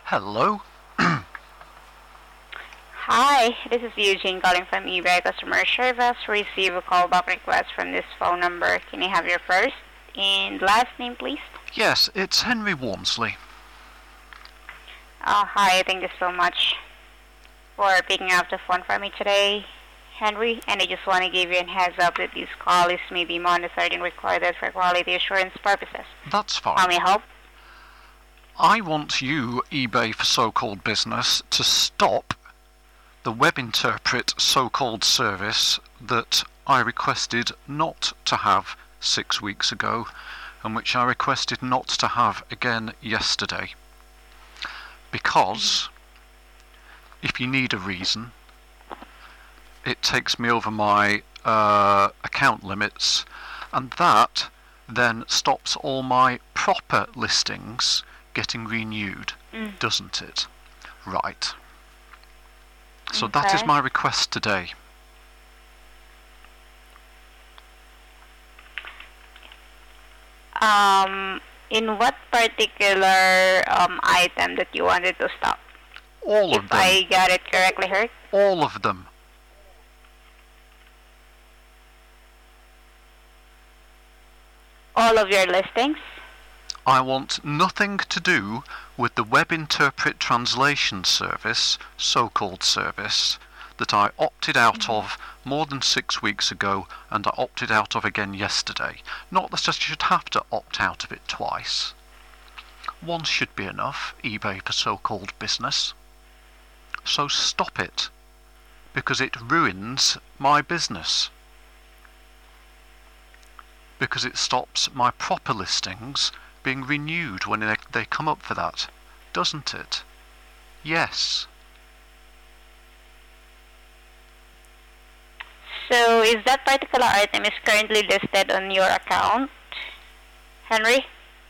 Hello? Hi, this is Eugene calling from eBay Customer Service. Receive a callback request from this phone number. Can I have your first and last name, please? Yes, it's Henry Walmsley. Hi, thank you so much for picking up the phone for me today, Henry. And I just want to give you a heads up that this call is may be monitored and recorded for quality assurance purposes. That's fine. How may I help? I want you, eBay for so-called business, to stop the WebInterpret so-called service that I requested not to have 6 weeks ago and which I requested not to have again yesterday. Because, if you need a reason, it takes me over my account limits, and that then stops all my proper listings getting renewed, doesn't it? Right. So that is my request today. In what particular item that you wanted to stop? All of them. If I got it correctly heard? All of them. All of your listings? I want nothing to do with the WebInterpret translation service, so-called service, that I opted out of more than 6 weeks ago and I opted out of again yesterday. Not that I should have to opt out of it twice. Once should be enough, eBay for so-called business. So stop it, because it ruins my business. Because it stops my proper listings being renewed when they come up for that, doesn't it? Yes. So is that particular item is currently listed on your account, Henry?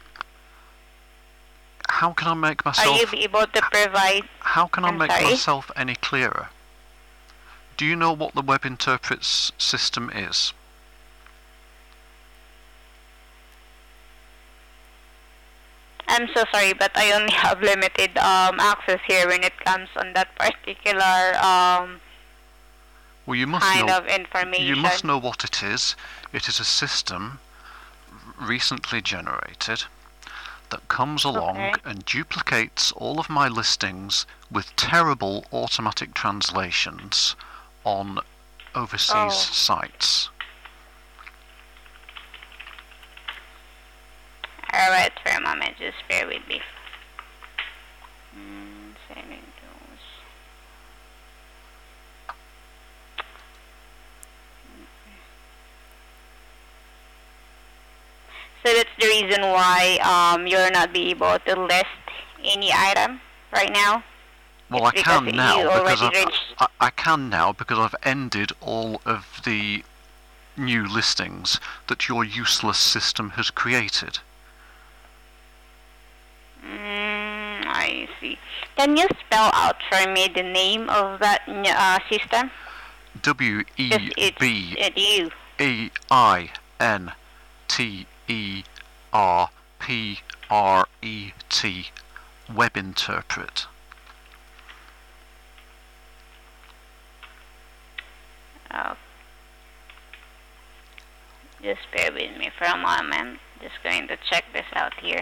How can I make myself... Are you able to provide... How can I make myself any clearer? Do you know what the WebInterpret system is? I'm so sorry, but I only have limited access here when it comes on that particular well, you must kind know, of information. You must know what it is. It is a system recently generated that comes along and duplicates all of my listings with terrible automatic translations on overseas sites. Alright, for a moment, just bear with me. Saving those. So that's the reason why you'll not be able to list any item right now? Well, I can now because I can now because I've ended all of the new listings that your useless system has created. I see. Can you spell out for me the name of that system? WEBINTERPRET. WebInterpret. Oh. Just bear with me for a moment. Just going to check this out here.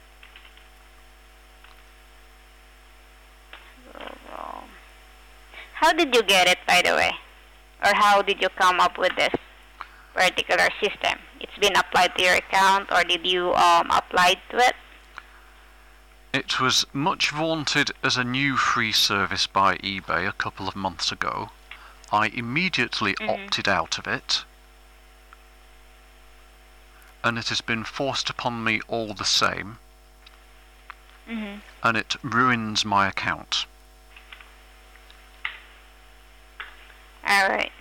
How did you get it, by the way? Or how did you come up with this particular system? It's been applied to your account, or did you apply to it? It was much vaunted as a new free service by eBay a couple of months ago. I immediately opted out of it, and it has been forced upon me all the same, and it ruins my account. Alright.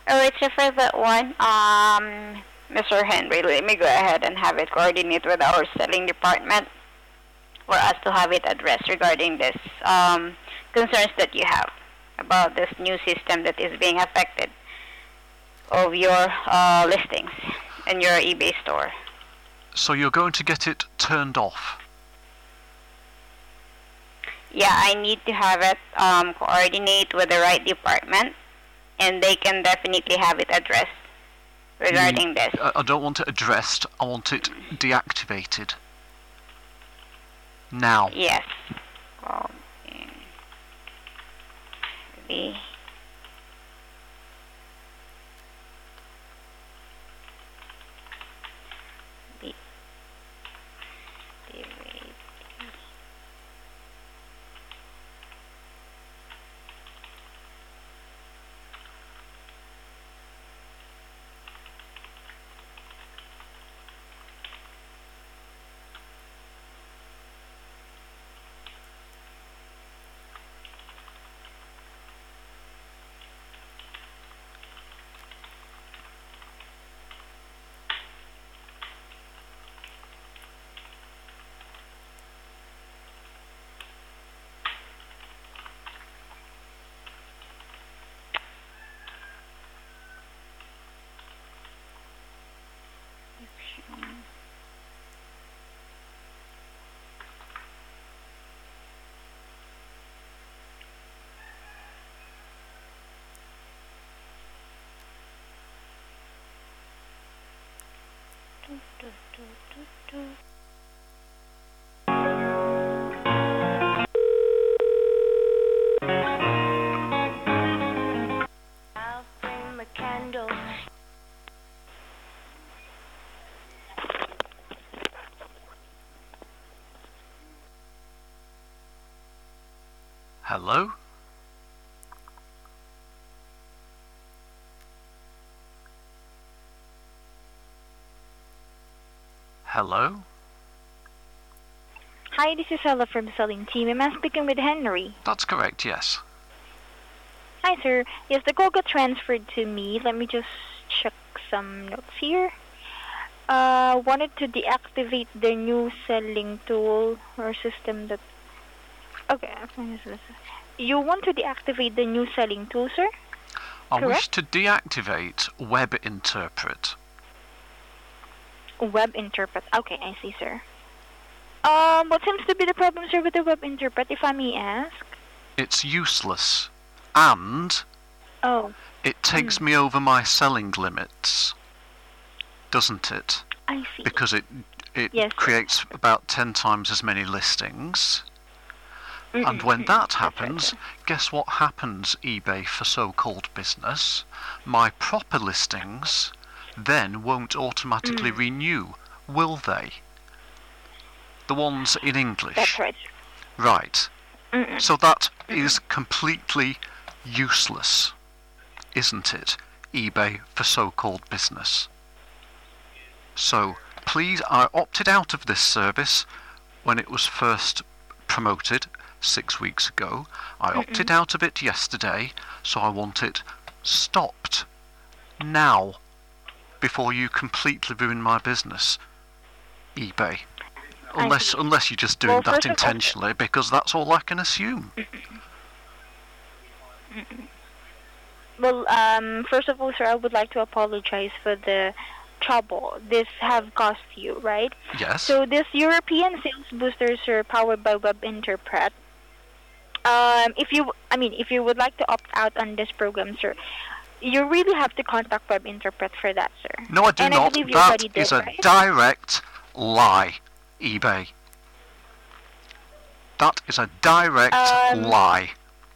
Alright, so for that one, Mr. Henry, let me go ahead and have it coordinate with our selling department for us to have it addressed regarding this concerns that you have about this new system that is being affected of your listings in your eBay store. So you're going to get it turned off? Yeah, I need to have it coordinate with the right department, and they can definitely have it addressed regarding this. I don't want it addressed, I want it deactivated. Now. Yes. I'll bring the candles. Hello? Hello? Hi, this is Ella from the selling team. Am I speaking with Henry? That's correct, yes. Hi, sir. Yes, the call got transferred to me. Let me just check some notes here. Wanted to deactivate the new selling tool or system that... Okay. You want to deactivate the new selling tool, sir? I wish Correct? to deactivate Web Interpret. Web Interpret. Okay, I see, sir. What seems to be the problem, sir, with the Web Interpret, if I may ask? It's useless. And Oh, it takes me over my selling limits. Doesn't it? I see. Because it Yes, sir. creates about 10 times as many listings. And when that happens, guess what happens, eBay for so-called business? My proper listings then won't automatically renew, will they? The ones in English. That's right, sir. Right. So that is completely useless, isn't it? eBay for so-called business. So, please, I opted out of this service when it was first promoted 6 weeks ago. I opted out of it yesterday, so I want it stopped now before you completely ruin my business, eBay. Unless you're just doing Well, that first of all, intentionally, because that's all I can assume. Well, first of all, sir, I would like to apologize for the trouble this have caused you, right? Yes. So this European sales boosters are powered by Web Interpret. If you would like to opt out on this program, sir, you really have to contact Web Interpret for that, sir. No, I do and not. I believe you That already did, is a right? direct lie, eBay. That is a direct lie.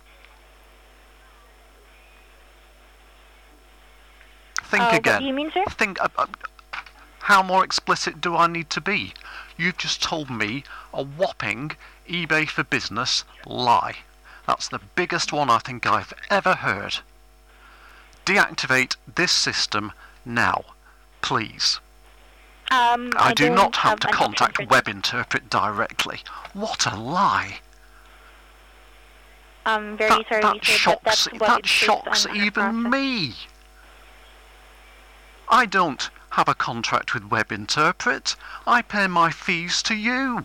Think again. What do you mean, sir? Think. How more explicit do I need to be? You've just told me a whopping eBay for business lie. That's the biggest one I think I've ever heard. Deactivate this system now, please. I do not have to an option contact for Web Interpret directly. What a lie! I'm very sorry, That sir, but that's shocks. what That it's based shocks on our even process. me. I don't have a contract with WebInterpret. I pay my fees to you.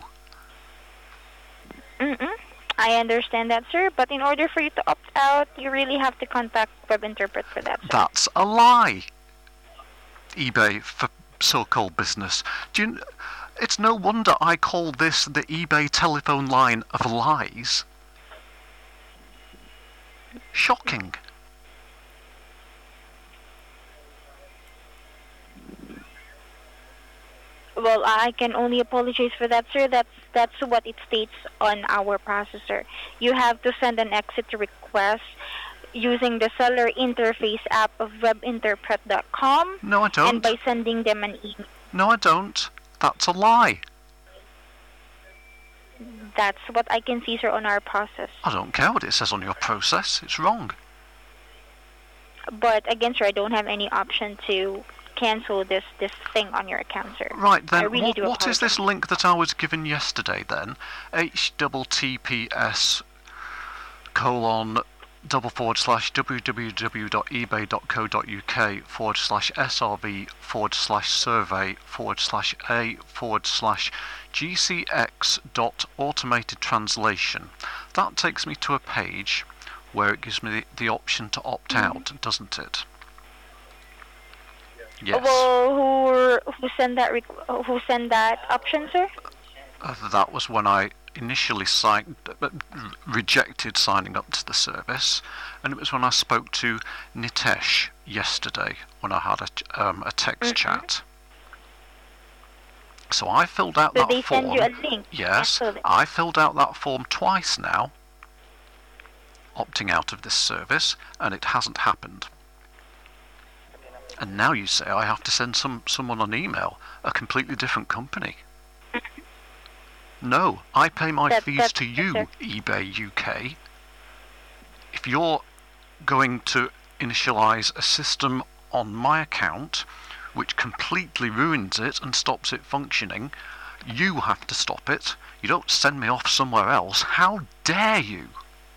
I understand that, sir, but in order for you to opt out, you really have to contact WebInterpret for that, sir. That's a lie. eBay for so-called business. It's no wonder I call this the eBay telephone line of lies. Shocking. Well, I can only apologize for that, sir. That's what it states on our processor. You have to send an exit request using the seller interface app of webinterpret.com. No, I don't. And by sending them an email. No, I don't. That's a lie. That's what I can see, sir, on our process. I don't care what it says on your process. It's wrong. But again, sir, I don't have any option to cancel this thing on your account, sir. Right, then, really what is this link that I was given yesterday, then? https://www.ebay.co.uk/srv/survey/gcx.automated-translation. That takes me to a page where it gives me the option to opt out, doesn't it? Yes. Well, who sent that option, sir? That was when I initially rejected signing up to the service, and it was when I spoke to Nitesh yesterday when I had a text chat. So I filled out that form. Did they send you a link? Yes, I filled out that form twice now, opting out of this service, and it hasn't happened. And now you say I have to send someone an email, a completely different company. No, I pay my fees to you, eBay UK. If you're going to initialize a system on my account, which completely ruins it and stops it functioning, you have to stop it. You don't send me off somewhere else. How dare you?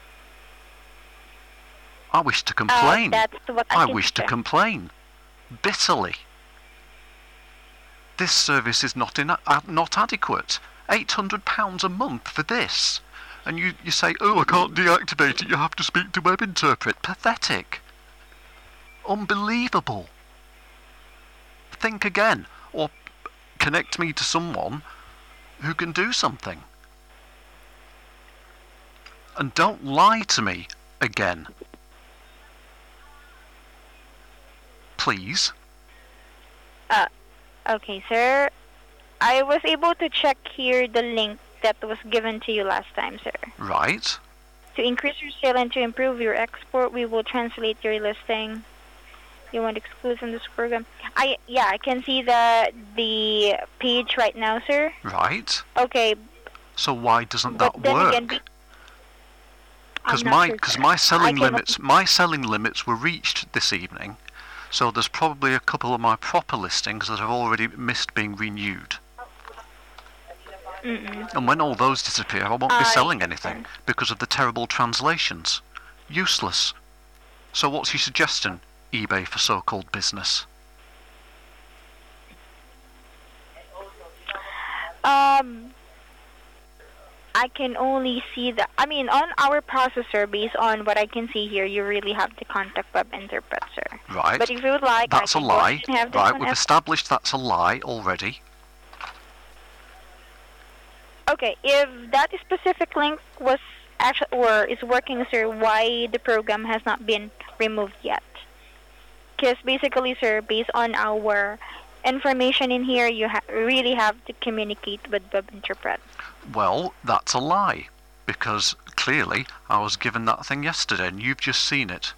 I wish to complain. I wish to complain. Bitterly. This service is not adequate. £800 a month for this. And you say, oh, I can't deactivate it, you have to speak to WebInterpret. Pathetic. Unbelievable. Think again, or connect me to someone who can do something. And don't lie to me again. Please. Okay, sir. I was able to check here the link that was given to you last time, sir. Right. To increase your sale and to improve your export, we will translate your listing. You want exclude from this program? I can see the page right now, sir. Right. Okay. So why doesn't that work? Because my selling limits were reached this evening. So there's probably a couple of my proper listings that have already missed being renewed. And when all those disappear, I won't be selling anything because of the terrible translations. Useless. So what's your suggestion, eBay for so-called business? I can only see that. I mean, on our processor, based on what I can see here, you really have to contact WebInterpret, sir. Right. But if you would like, that's a lie. Right, we've established that's a lie already. Okay, if that specific link was actually or is working, sir, why the program has not been removed yet? Because basically, sir, based on our information in here, you really have to communicate with WebInterpret. Well, that's a lie, because clearly I was given that thing yesterday and you've just seen it.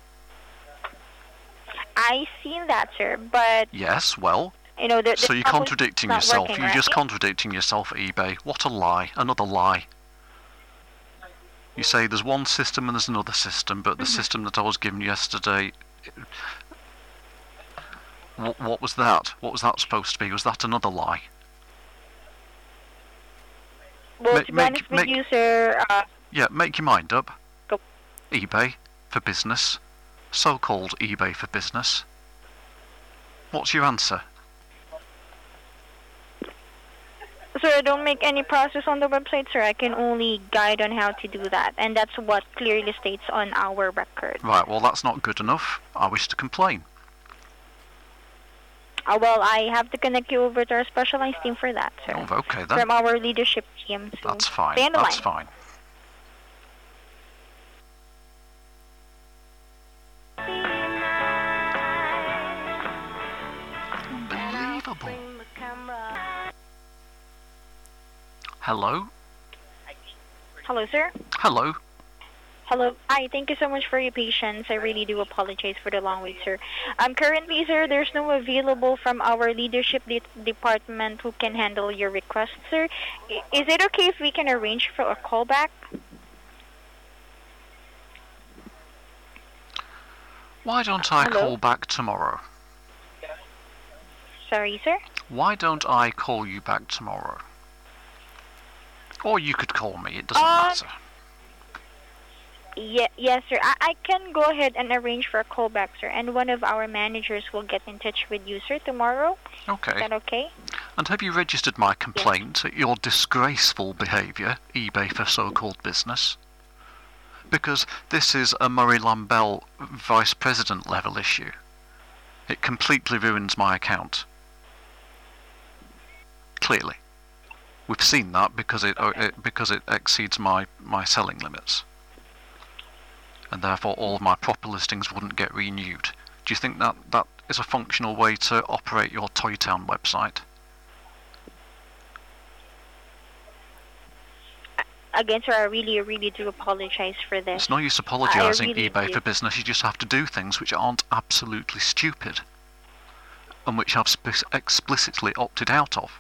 I seen that, sir, but... Yes, well... so you're contradicting yourself. You're just contradicting yourself at eBay. What a lie. Another lie. You say there's one system and there's another system, but the system that I was given yesterday... What was that? What was that supposed to be? Was that another lie? Well, to be honest with you, sir... yeah, make your mind up. Go. eBay for business. So-called eBay for business. What's your answer? Sir, I don't make any process on the website, sir. I can only guide on how to do that, and that's what clearly states on our record. Right, well, that's not good enough. I wish to complain. Well, I have to connect you over to our specialized team for that, sir. Oh, okay then. From our leadership team. So That's fine. stay on the That's line. fine. Unbelievable. Hello? Hello, sir. Hello? Hello. Hi, thank you so much for your patience. I really do apologize for the long wait, sir. Currently, sir, there's no available from our leadership department who can handle your request, sir. Is it okay if we can arrange for a callback? Why don't I Hello? call back tomorrow? Sorry, sir. Why don't I call you back tomorrow? Or you could call me, it doesn't Uh, matter. Yes, sir. I can go ahead and arrange for a callback, sir, and one of our managers will get in touch with you, sir, tomorrow. Is Okay. that okay? And have you registered my complaint at your disgraceful behaviour, eBay for so-called business? Because this is a Murray Lambell vice president level issue. It completely ruins my account. Clearly. We've seen that because it exceeds my selling limits. And therefore all of my proper listings wouldn't get renewed. Do you think that is a functional way to operate your Toy Town website? Again, sir, I really do apologize for this. It's no use apologising, really eBay do. for business. You just have to do things which aren't absolutely stupid and which I've explicitly opted out of.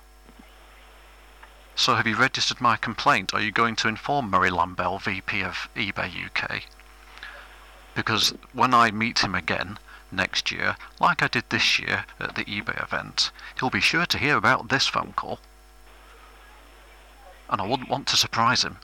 So have you registered my complaint? Are you going to inform Murray Lambell, VP of eBay UK? Because when I meet him again next year, like I did this year at the eBay event, he'll be sure to hear about this phone call. And I wouldn't want to surprise him.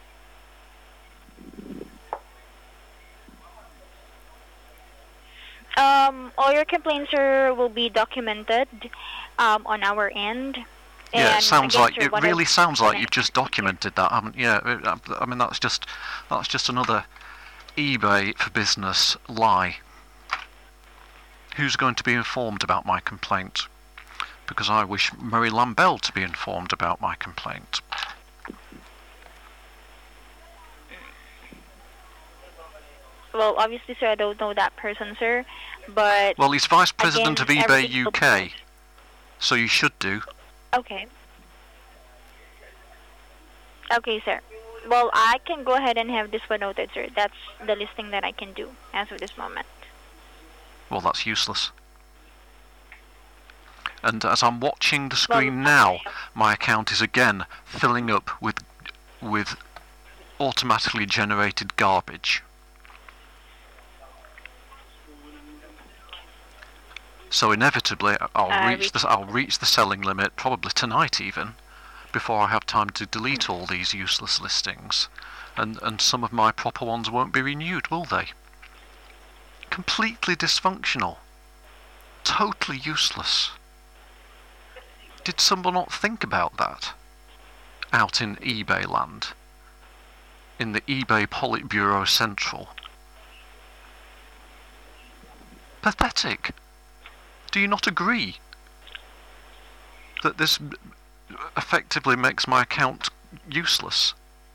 All your complaints, sir, will be documented on our end. Yeah, And it sounds again, like sir, it really sounds like you've just documented that, haven't you? Yeah, I mean that's just another eBay for business lie. Who's going to be informed about my complaint? Because I wish Murray Lambell to be informed about my complaint. Well, obviously, sir, I don't know that person, sir, but Well, he's vice president again, of eBay everything will be UK, noted. so you should do. Okay. Okay, sir. Well, I can go ahead and have this one noted, sir. That's the listing that I can do as of this moment. Well, that's useless. And as I'm watching the screen now, my account is again filling up with automatically generated garbage. So inevitably, I'll reach the selling limit probably tonight even, before I have time to delete all these useless listings, and some of my proper ones won't be renewed, will they? Completely dysfunctional, totally useless. Did someone not think about that out in eBay land, in the eBay Politburo Central? Pathetic. Do you not agree that this effectively makes my account useless?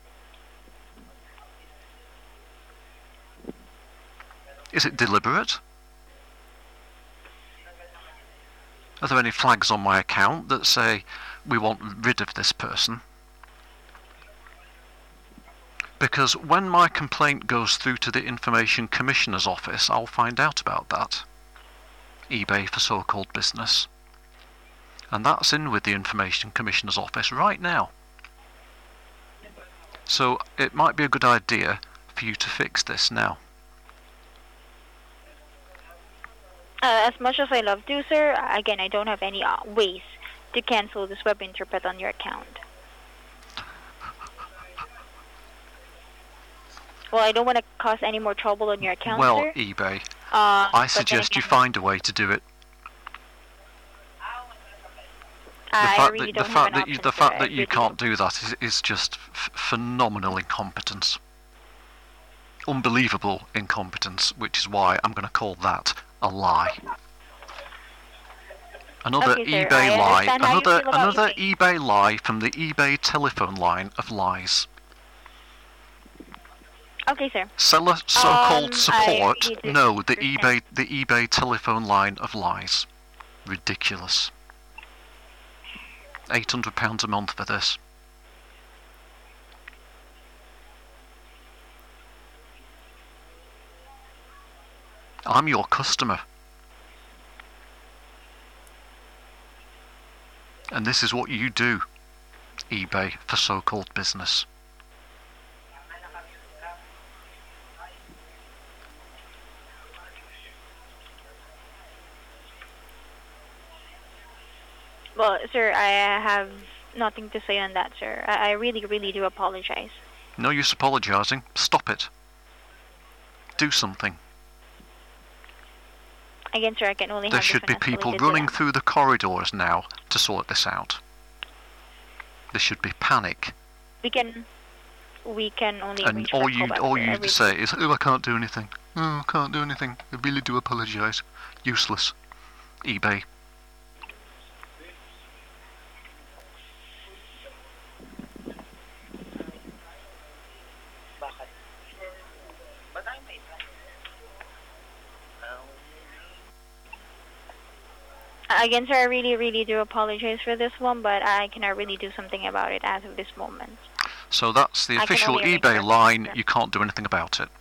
Is it deliberate? Are there any flags on my account that say we want rid of this person? Because when my complaint goes through to the Information Commissioner's office, I'll find out about that. eBay for so-called business. And that's in with the Information Commissioner's office right now. So it might be a good idea for you to fix this now. As much as I love to, sir, again, I don't have any ways to cancel this web interpret on your account. Well, I don't want to cause any more trouble on your account, Well, sir. eBay, But I then suggest you again- find a way to do it. I really don't have an option, the sir. fact I that you really can't don't. do that is just phenomenal incompetence. Unbelievable incompetence, which is why I'm going to call that a lie. Another Okay, sir, eBay I lie. understand how you feel about Another eBay. eBay lie from the eBay telephone line of lies. Okay, sir. Seller so-called I support. really do No, the understand. eBay telephone line of lies. Ridiculous. £800 a month for this. I'm your customer. And this is what you do, eBay for so-called business. Well, sir, I have nothing to say on that, sir. I really, really do apologize. No use apologising. Stop it. Do something. Again, sir, I can only There have should this be one people escalated running to them. through the corridors now to sort this out. There should be panic. We can only And reach for all a you callback, sir. say is, "Oh, I can't do anything. Oh, I can't do anything. I really do apologise." Useless. eBay. Again, sir, I really, really do apologize for this one, but I cannot really do something about it as of this moment. So that's the I can official only arrange eBay for a line. callback. You can't do anything about it.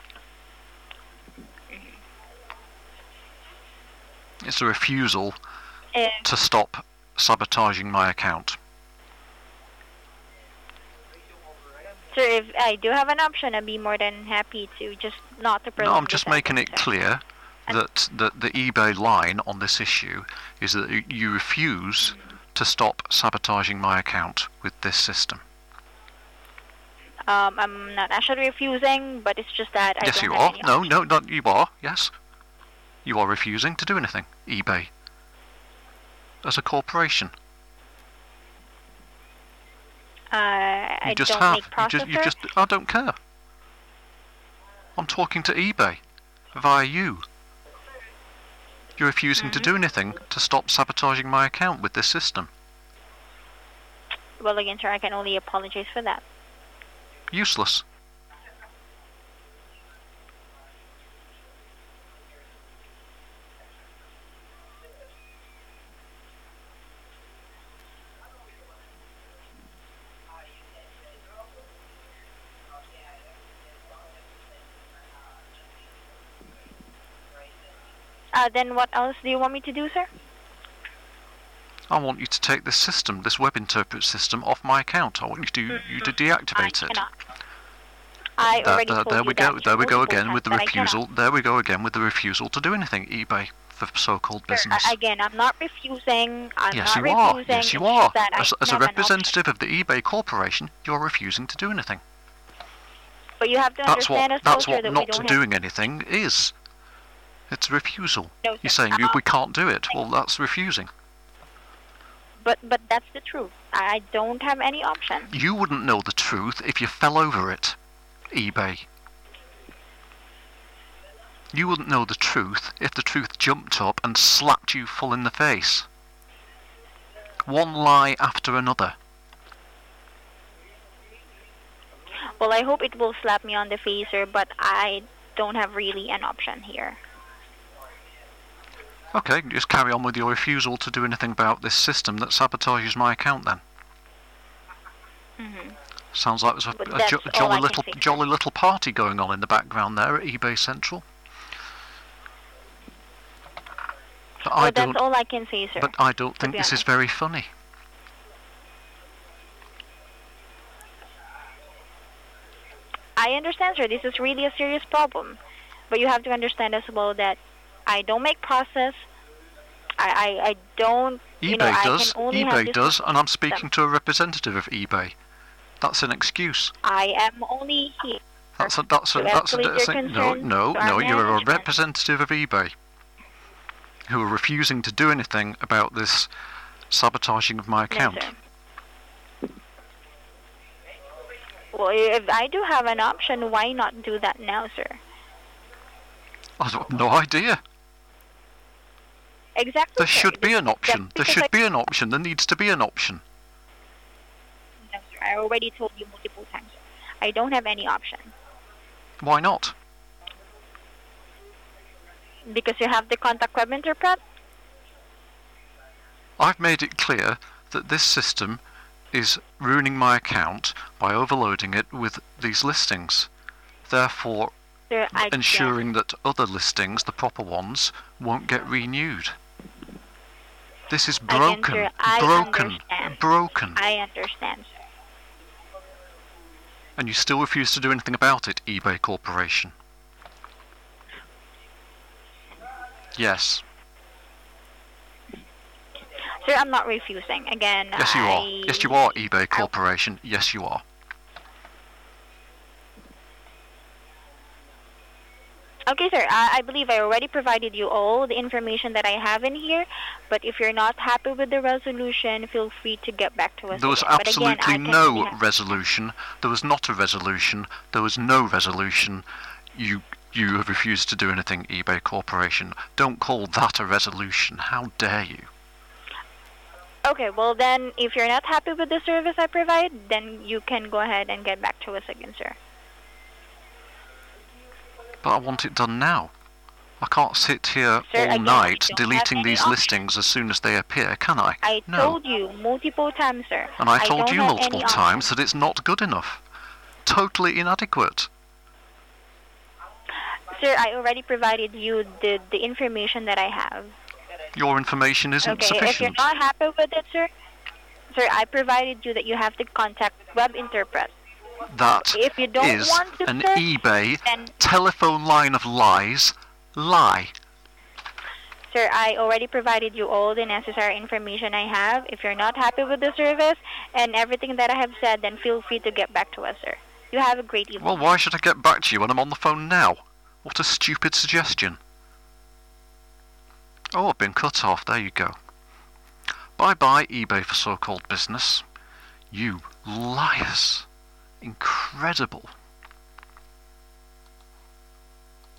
It's a refusal to stop sabotaging my account. Sir, if I do have an option, I'd be more than happy to just not to No, prolong I'm just the making sentence, it sir. clear that the eBay line on this issue is that you refuse to stop sabotaging my account with this system. I'm not actually refusing, but it's just that I Yes, don't you have are. any No, option. no, not you are. Yes, you are refusing to do anything. eBay, as a corporation, I you just don't have. make processor. You just. I don't care. I'm talking to eBay via you. You're refusing to do anything to stop sabotaging my account with this system. Well, again, sir, I can only apologize for that. Useless. Then what else do you want me to do, sir? I want you to take this system, this web interpret system, off my account. I want you to deactivate I it. cannot. I already told There you we go. that There we go multiple again with the times that I cannot. refusal. There we go again with the refusal to do anything. eBay for so-called Sir, business. again, I'm not refusing. I'm Yes, not you are. refusing. Yes, you it's are. just that I As a don't have an option. representative of the eBay corporation, you're refusing to do anything. But you have to That's understand what. as well, That's sir, what that we not don't have. doing anything is. It's a refusal. No, sir. You're saying we can't do it. Well, that's refusing. But that's the truth. I don't have any option. You wouldn't know the truth if you fell over it, eBay. You wouldn't know the truth if the truth jumped up and slapped you full in the face. One lie after another. Well, I hope it will slap me on the face, sir, but I don't have really an option here. Okay, just carry on with your refusal to do anything about this system that sabotages my account then. Sounds like there's But a that's all I can say, sir. jolly little party going on in the background there at eBay Central. But Well, that's all I can say, sir. But I don't think be this is honest. very funny. I understand, sir. This is really a serious problem. But you have to understand as well that I don't make process. I don't. eBay I does. can only have eBay this does, and I'm system. speaking to a representative of eBay. That's an excuse. I am only here. That's a To escalate your concerns to no. our You're a management. representative of eBay who are refusing to do anything about this sabotaging of my account? No, sir. Well, if I do have an option, why not do that now, sir? I have no idea. Exactly. There sir. should be an option. There Because should be an option. There needs to be an option. No, sir. I already told you multiple times, sir. I don't have any option. Why not? Because you have the contact web interpret? I've made it clear that this system is ruining my account by overloading it with these listings. Therefore, Sir, I ensuring that other listings, the proper ones, won't get renewed. This is broken. Again, sir, I broken. understand. Broken. I understand, sir. And you still refuse to do anything about it, eBay Corporation. Yes. Sir, I'm not refusing. Again, Yes, you are. Yes, you are, eBay Corporation. Yes, you are. Okay, sir. I believe I already provided you all the information that I have in here. But if you're not happy with the resolution, feel free to get back to us. There was again. But again, absolutely I can no only have- resolution. There was not a resolution. There was no resolution. You have refused to do anything, eBay Corporation. Don't call that a resolution. How dare you? Okay, well then, if you're not happy with the service I provide, then you can go ahead and get back to us again, sir. But I want it done now. I can't sit here Sir, all again, night we don't deleting have any these option. listings as soon as they appear, can I? I No. told you multiple times, sir. And I told don't you have multiple any times option. that it's not good enough. Totally inadequate. Sir, I already provided you the information that I have. Your information isn't Okay, if you're sufficient. not happy with it, sir, I provided you that you have to contact Web Interpret. That If you don't is want to, an sir, eBay then, telephone line of lies. Lie. sir, I already provided you all the necessary information I have. If you're not happy with the service and everything that I have said, then feel free to get back to us, sir. You have a great evening. Well, why should I get back to you when I'm on the phone now? What a stupid suggestion. Oh, I've been cut off. There you go. Bye-bye, eBay for so-called business. You liars. Incredible.